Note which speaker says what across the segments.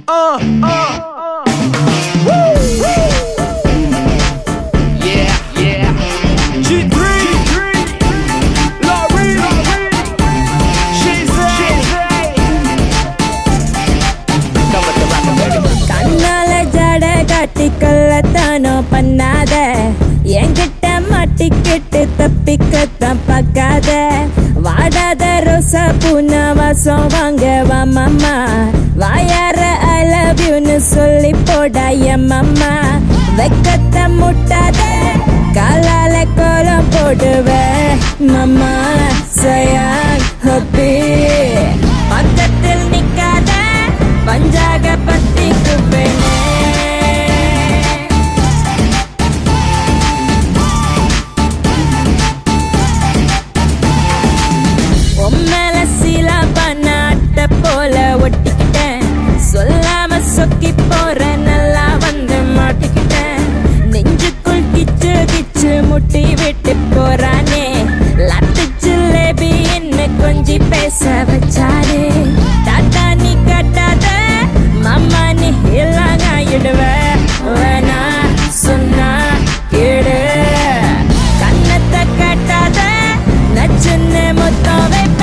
Speaker 1: கள்ளத்தானோ பண்ணாத என்கிட்ட மாட்டிக்கிட்டு தப்பிக்கத்தான் பார்க்காத வாடாத ரோசா பூனா வாசம் வாங்கவா மாமா வாயார ஐ லவ் யூன்னு சொல்லி போடா என் மாமா வெக்கத்த முட்டாத காலால கோலம் போடுவ மாமா சயான் ஹப்பி பக்கத்தில் நிக்காத பஞ்சாக பத்திக்கு பெண்ணே போல ஒட்டிக்கிட்டேன் சொல்லாம சொக்கி போற நல்லா வந்து மாட்டிக்கிட்டேன் நெஞ்சுக்குள் கிச்சு கிச்சு முட்டி விட்டு போறானே லட்டு ஜிலேபி என்ன கொஞ்சி பேச வச்சாரு டாட்டா நீ கட்டாத மாமா நீ எல்லாம் ஆயிடுவ வேணா சொன்னா கேடு கண்ணத்தை கட்டாத நச்சுன்னு மொத்தம் வைப்பேன்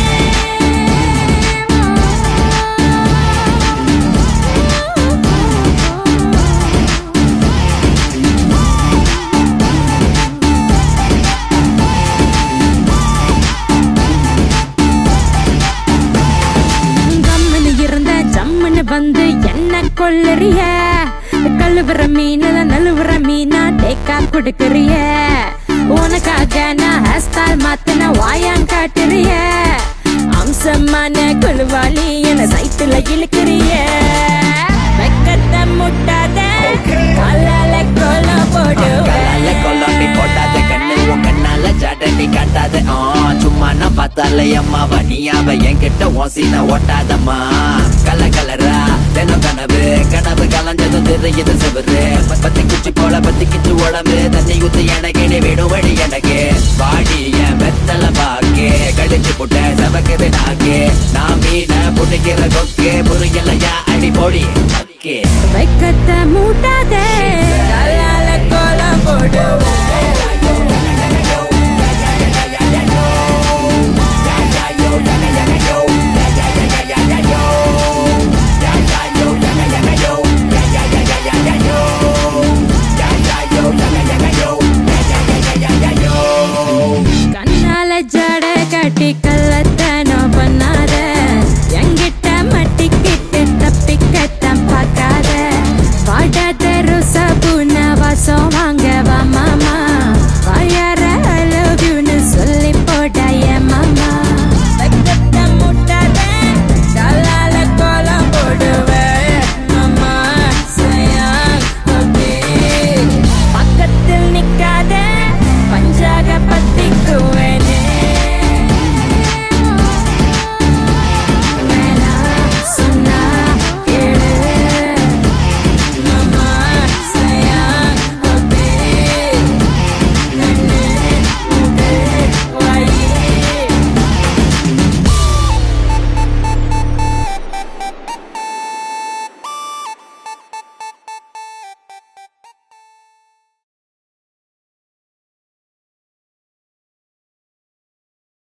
Speaker 1: வந்து என்ன கொள்ளறிய கழுவுற மீனல நழுவுற மீனா தேக்கா கொடுக்கறிய உனக்காக நான் ஹேர்ஸ்டைல் மாத்தின வாயான் காட்டுறிய அம்சமான குழுவாளி என சைட்டுல இழுக்கிறிய வெக்கத்தை முட்டாத கல்லால கோலம் போடாத கண்ணு உன் கண்ணால ஜடனி காட்டாத சும்மா நான் பார்த்தாலே அம்மாவா நீயாவ என்கிட்ட ஓசின ஓட்டாதம்மா கல கலரா தினம் கனவு கனவு கலஞ்சதும் தெரியுது செவரு பத்தி குச்சி போல பத்தி கிச்சு உடம்பு தண்ணி ஊத்து எனக்கு நீ விடும் வழி எனக்கு வாடி என் வெத்தல பாக்கு கடிச்சு புட்ட சவக்குது நாக்கு நான் மீன புடிக்கிற கொக்கு புரியலையா அடி போடி வெக்கத்தை மூட்டா